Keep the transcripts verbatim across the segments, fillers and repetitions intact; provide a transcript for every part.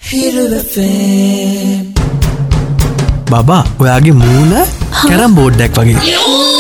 බබා ඔයාගේ මූණ කැරම් බෝඩ්ඩක් වගේ.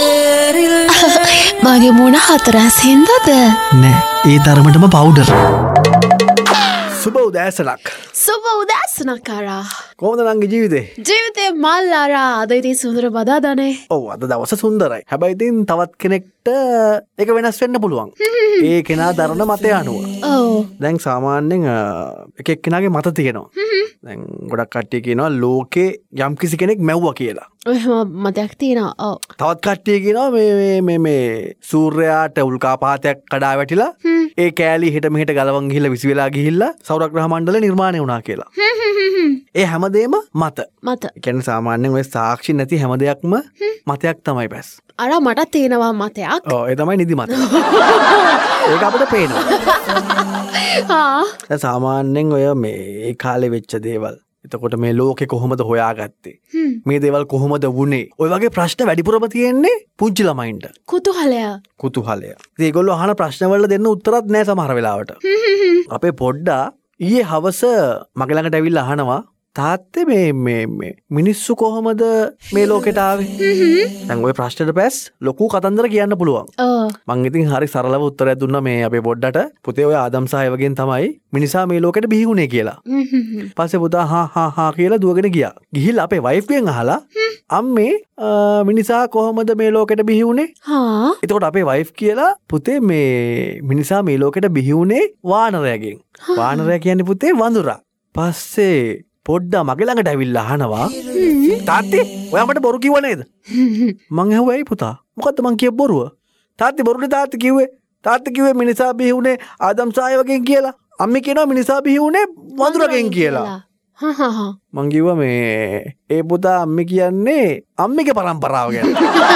මගේ මූණ හතරස් හින්දාද? නෑ ඒ තරමටම පවුඩර්. සුබ උදෑසනක්. සුබ උදෑසනක් ආරා. කොහොමද නංගි ජීවිතේ? ජීවිතේ මල් ආරා අද ඉතින් සුන්දර බදාදානේ. ඔව් අද දවස සුන්දරයි. හැබැයි ඉතින් තවත් කෙනෙක්ට ඒක වෙනස් වෙන්න පුළුවන්. ඒ කෙනා දරන මතය අනුව. ඔව්. දැන් සාමාන්‍යයෙන් එක එක්කෙනාගේ මත තියෙනවා. දැන් ගොඩක් කට්ටිය කියනවා ලෝකේ යම් කිසි කෙනෙක් මැව්වා කියලා. ඔයම මතයක් තියෙනවා. ඔව්. තවත් කට්ටිය කියනවා මේ මේ මේ මේ සූර්යයාට උල්කාපාතයක් කඩා වැටිලා ඒ කෑලි හිට මෙහෙට ගලවන් ගිහිල්ලා විසි වෙලා ගිහිල්ලා සෞරග්‍රහ මණ්ඩලය නිර්මාණය වුණා කියලා. ඒ හැමදේම මත. මත. ඒ කියන්නේ සාමාන්‍යයෙන් ඔය සාක්ෂි නැති හැම දෙයක්ම මතයක් තමයි බස්. අර මට තියෙනවා මතයක්. ඔව් ඒ තමයි නිදි මත. ඒක අපිට පේනවා. ආ. දැන් සාමාන්‍යයෙන් ඔය මේ කාලේ වෙච්ච දේවල්. එතකොට මේ ලෝකේ කොහොමද හොයාගත්තේ? මේ දේවල් කොහොමද වුනේ? ඔය වගේ ප්‍රශ්න වැඩිපුරම තියෙන්නේ පුංචි ළමයින්ට. කුතුහලය. කුතුහලය. ඉතින් ඒගොල්ලෝ අහන ප්‍රශ්න වලට දෙන්න උත්තරත් නැහැ සමහර වෙලාවට. අපේ පොඩ්ඩා ඊයේ හවස මගේ ළඟට ඇවිල්ලා අහනවා තාත්තේ මේ මේ මේ මිනිස්සු කොහොමද මේ ලෝකෙට ආවේ? දැන් ওই ප්‍රශ්නෙට පස් ලොකු කතන්දර කියන්න පුළුවන්. ඔව්. මං ඉතින් හරි සරලව උත්තරයක් දුන්නා මේ අපේ පොඩ්ඩට. පුතේ ඔය ආදම් සහය වගේන් තමයි මිනිසා මේ ලෝකෙට බිහි වුණේ කියලා. පස්සේ පුතා හා හා හා කියලා දුවගෙන ගියා. ගිහිල්ලා අපේ වයිෆ් ගෙන් අහලා අම්මේ මිනිසා කොහොමද මේ ලෝකෙට බිහි වුණේ? හා. එතකොට අපේ වයිෆ් කියලා පුතේ මේ මිනිසා මේ ලෝකෙට බිහි වුණේ වානරයෙක්ගෙන්. වානරයා කියන්නේ පුතේ වඳුරා. පස්සේ පොඩ්ඩා මගේ ළඟට ඇවිල්ලා අහනවා තාත්තේ ඔයා මට බොරු කිව්ව නේද? මං ඇහුවා ඇයි පුතා? මොකද්ද මං කියපු බොරුව? තාත්තේ බොරුනේ තාත්තේ කිව්වේ. තාත්තේ කිව්වේ මිනිසා බිහි වුණේ ආදම් සාය වගේ කියලා. අම්මේ කියනවා මිනිසා බිහි වුණේ වඳුරගෙන් කියලා. හා හා හා. මං කිව්වා මේ ඒ පුතා අම්මේ කියන්නේ අම්මිගේ පරම්පරාව ගැන.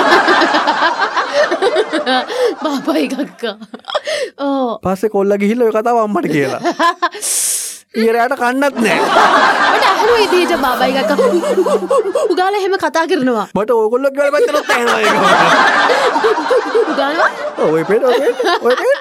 බාබයි කක්කා. ඕ. පස්සේ කොල්ලා ගිහිල්ලා ඔය කතාව අම්මට කියලා. ඊරයට කන්නත් නෑ. මට අහුව ඉදිරියට බාබයි කක්කා උගාලා එහෙම කතා කරනවා. මට ඕගොල්ලෝ කියලා පැත්තට ඇහෙනවා ඒක. උගාලා? ඔය පේන ඔය පේන ඔය පේන